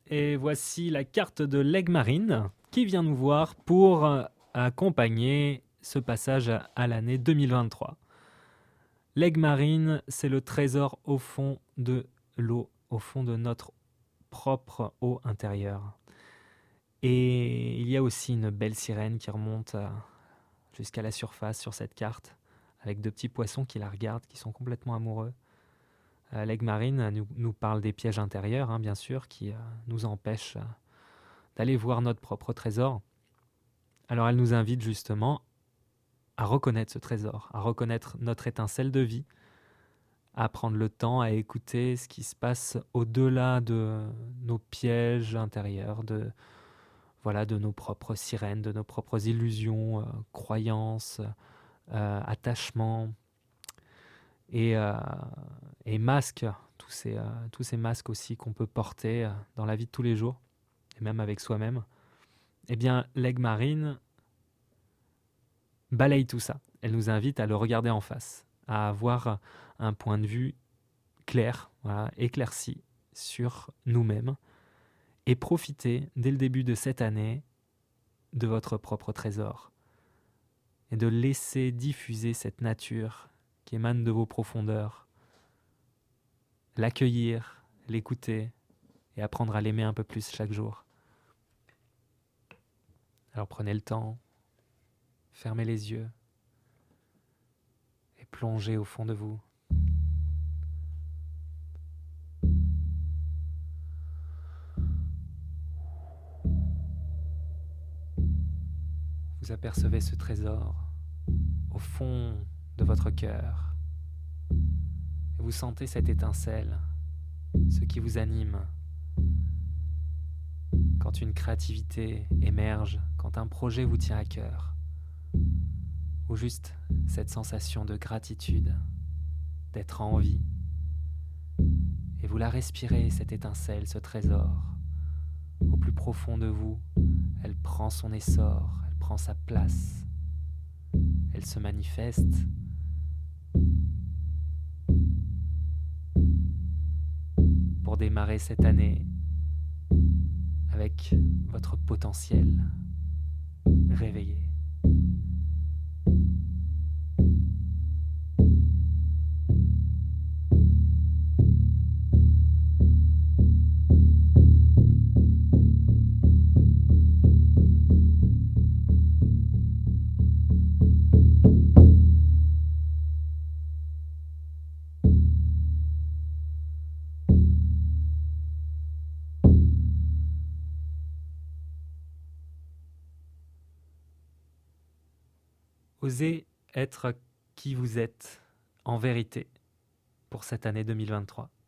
et voici la carte de l'Aigle Marine qui vient nous voir pour accompagner ce passage à l'année 2023. L'Aigle Marine, c'est le trésor au fond de l'eau, au fond de notre propre eau intérieure. Et il y a aussi une belle sirène qui remonte jusqu'à la surface sur cette carte, avec deux petits poissons qui la regardent, qui sont complètement amoureux. L'Aigle Marine nous parle des pièges intérieurs, bien sûr, qui nous empêchent d'aller voir notre propre trésor. Alors elle nous invite justement à reconnaître ce trésor, à reconnaître notre étincelle de vie, à prendre le temps à écouter ce qui se passe au-delà de nos pièges intérieurs, de nos propres sirènes, de nos propres illusions, croyances, attachements et masques, tous ces masques aussi qu'on peut porter dans la vie de tous les jours, et même avec soi-même. Eh bien, l'Aigle Marine balaye tout ça. Elle nous invite à le regarder en face, à avoir un point de vue clair, éclairci sur nous-mêmes, et profiter dès le début de cette année de votre propre trésor et de laisser diffuser cette nature qui émane de vos profondeurs, l'accueillir, l'écouter et apprendre à l'aimer un peu plus chaque jour. Alors prenez le temps, fermez les yeux et plongez au fond de vous. Vous apercevez ce trésor au fond de votre cœur. Et vous sentez cette étincelle, ce qui vous anime. Quand une créativité émerge, quand un projet vous tient à cœur, ou juste cette sensation de gratitude, d'être en vie. Et vous la respirez, cette étincelle, ce trésor. Au plus profond de vous, elle prend son essor, elle prend sa place. Elle se manifeste. Pour démarrer cette année avec votre potentiel réveillé. Osez être qui vous êtes en vérité pour cette année 2023.